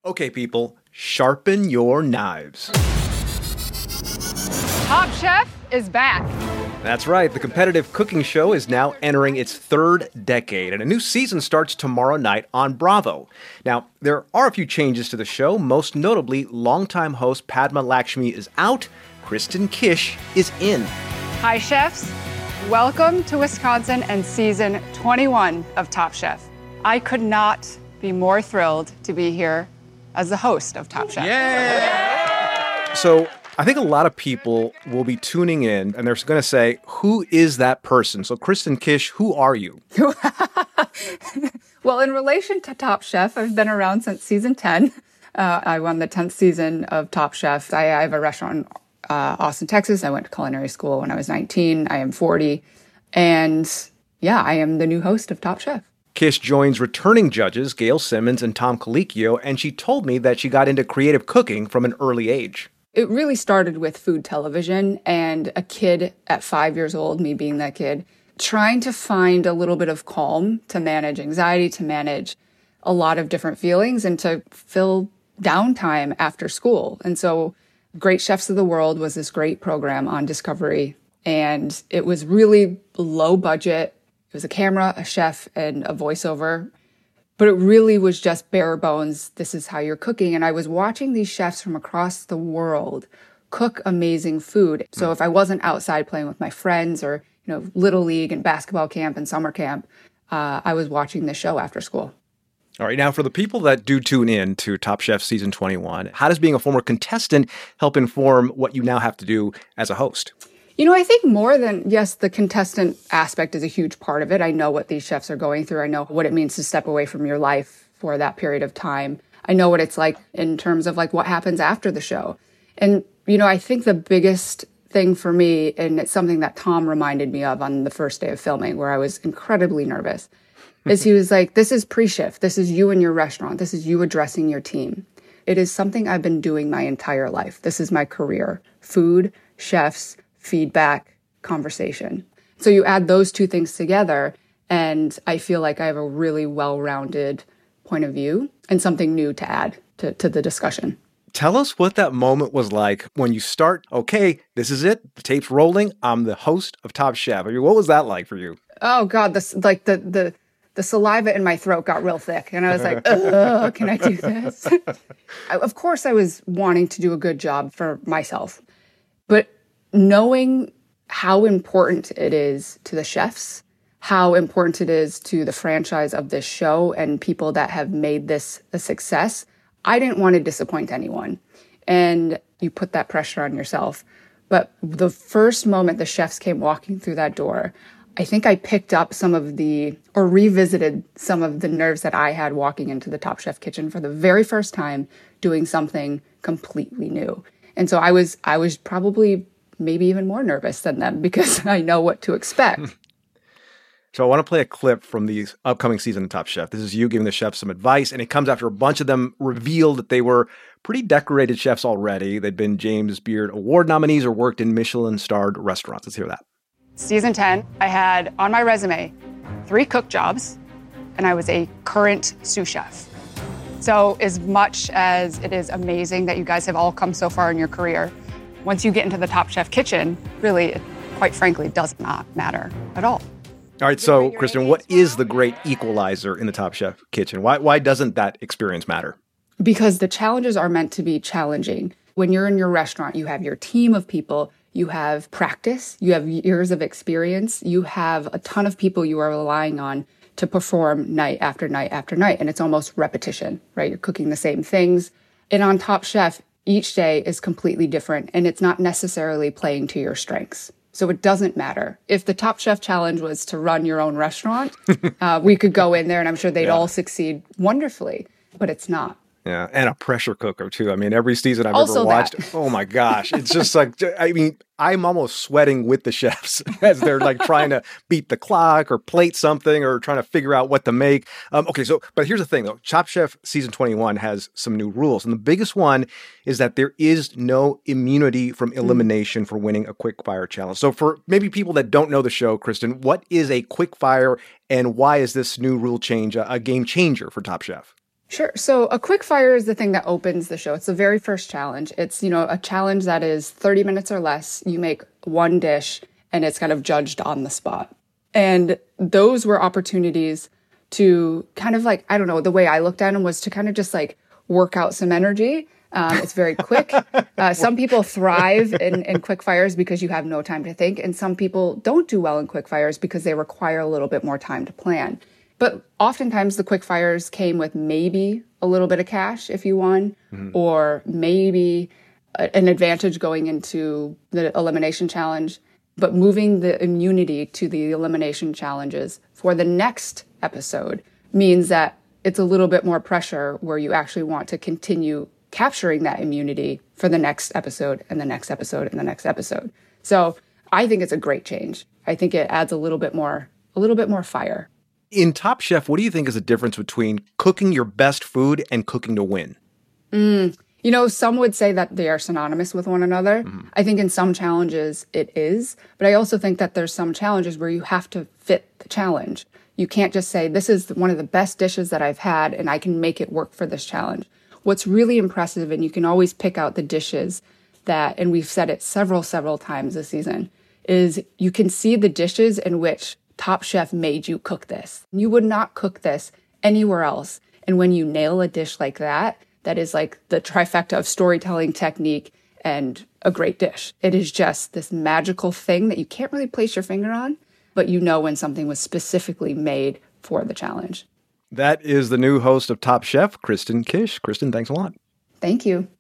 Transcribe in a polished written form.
Okay, people, sharpen your knives. Top Chef is back. That's right. The competitive cooking show is now entering its third decade, and a new season starts tomorrow night on Bravo. Now, there are a few changes to the show. Most notably, longtime host Padma Lakshmi is out. Kristen Kish is in. Hi, chefs. Welcome to Wisconsin and season 21 of Top Chef. I could not be more thrilled to be here as the host of Top Chef. Yeah! So, I think a lot of people will be tuning in and they're going to say, who is that person? So, Kristen Kish, who are you? Well, in relation to Top Chef, I've been around since season 10. I won the 10th season of Top Chef. I have a restaurant in Austin, Texas. I went to culinary school when I was 19. I am 40. And yeah, I am the new host of Top Chef. Kish joins returning judges Gail Simmons and Tom Colicchio, and she told me that she got into creative cooking from an early age. It really started with food television and a kid at 5 years old, me being that kid, trying to find a little bit of calm to manage anxiety, to manage a lot of different feelings, and to fill downtime after school. And so Great Chefs of the World was this great program on Discovery, and it was really low budget. It was a camera, a chef, and a voiceover. But it really was just bare bones. This is how you're cooking. And I was watching these chefs from across the world cook amazing food. So if I wasn't outside playing with my friends or, Little League and basketball camp and summer camp, I was watching the show after school. All right. Now, for the people that do tune in to Top Chef Season 21, how does being a former contestant help inform what you now have to do as a host? I think more than, yes, the contestant aspect is a huge part of it. I know what these chefs are going through. I know what it means to step away from your life for that period of time. I know what it's like in terms of what happens after the show. And, I think the biggest thing for me, and it's something that Tom reminded me of on the first day of filming where I was incredibly nervous, is he was like, this is pre-shift. This is you and your restaurant. This is you addressing your team. It is something I've been doing my entire life. This is my career. Food, chefs, feedback, conversation. So you add those two things together, and I feel like I have a really well-rounded point of view and something new to add to the discussion. Tell us what that moment was like when you start, okay, this is it, the tape's rolling, I'm the host of Top Chef. I mean, what was that like for you? Oh, God, the saliva in my throat got real thick, and I was like, can I do this? Of course, I was wanting to do a good job for myself, but knowing how important it is to the chefs, how important it is to the franchise of this show and people that have made this a success, I didn't want to disappoint anyone. And you put that pressure on yourself. But the first moment the chefs came walking through that door, I think I picked up revisited some of the nerves that I had walking into the Top Chef kitchen for the very first time, doing something completely new. And so I was probably maybe even more nervous than them because I know what to expect. So I want to play a clip from the upcoming season of Top Chef. This is you giving the chefs some advice, and it comes after a bunch of them revealed that they were pretty decorated chefs already. They'd been James Beard Award nominees or worked in Michelin-starred restaurants. Let's hear that. Season 10, I had on my resume 3 cook jobs, and I was a current sous chef. So as much as it is amazing that you guys have all come so far in your career, once you get into the Top Chef kitchen, really, it, quite frankly, does not matter at all. All right, so, Kristen, what is the great equalizer in the Top Chef kitchen? Why doesn't that experience matter? Because the challenges are meant to be challenging. When you're in your restaurant, you have your team of people, you have practice, you have years of experience, you have a ton of people you are relying on to perform night after night after night, and it's almost repetition, right? You're cooking the same things. And on Top Chef, each day is completely different, and it's not necessarily playing to your strengths. So it doesn't matter. If the Top Chef challenge was to run your own restaurant, we could go in there and I'm sure they'd all succeed wonderfully, but it's not. Yeah, and a pressure cooker, too. I mean, every season I've ever watched, oh my gosh, it's just like, I mean, I'm almost sweating with the chefs as they're like trying to beat the clock or plate something or trying to figure out what to make. But here's the thing, though. Top Chef Season 21 has some new rules. And the biggest one is that there is no immunity from elimination for winning a quick fire challenge. So for maybe people that don't know the show, Kristen, what is a quick fire and why is this new rule change a game changer for Top Chef? Sure. So a quick fire is the thing that opens the show. It's the very first challenge. It's, a challenge that is 30 minutes or less. You make one dish and it's kind of judged on the spot. And those were opportunities to kind of like, I don't know, the way I looked at them was to kind of just like work out some energy. It's very quick. Some people thrive in quick fires because you have no time to think. And some people don't do well in quick fires because they require a little bit more time to plan. But oftentimes the quick fires came with maybe a little bit of cash if you won, or maybe an advantage going into the elimination challenge. But moving the immunity to the elimination challenges for the next episode means that it's a little bit more pressure where you actually want to continue capturing that immunity for the next episode and the next episode and the next episode. So I think it's a great change. I think it adds a little bit more fire. In Top Chef, what do you think is the difference between cooking your best food and cooking to win? Some would say that they are synonymous with one another. I think in some challenges it is, but I also think that there's some challenges where you have to fit the challenge. You can't just say, this is one of the best dishes that I've had and I can make it work for this challenge. What's really impressive, and you can always pick out the dishes that, and we've said it several times this season, is you can see the dishes in which Top Chef made you cook this. You would not cook this anywhere else. And when you nail a dish like that, that is like the trifecta of storytelling, technique, and a great dish. It is just this magical thing that you can't really place your finger on, but you know when something was specifically made for the challenge. That is the new host of Top Chef, Kristen Kish. Kristen, thanks a lot. Thank you.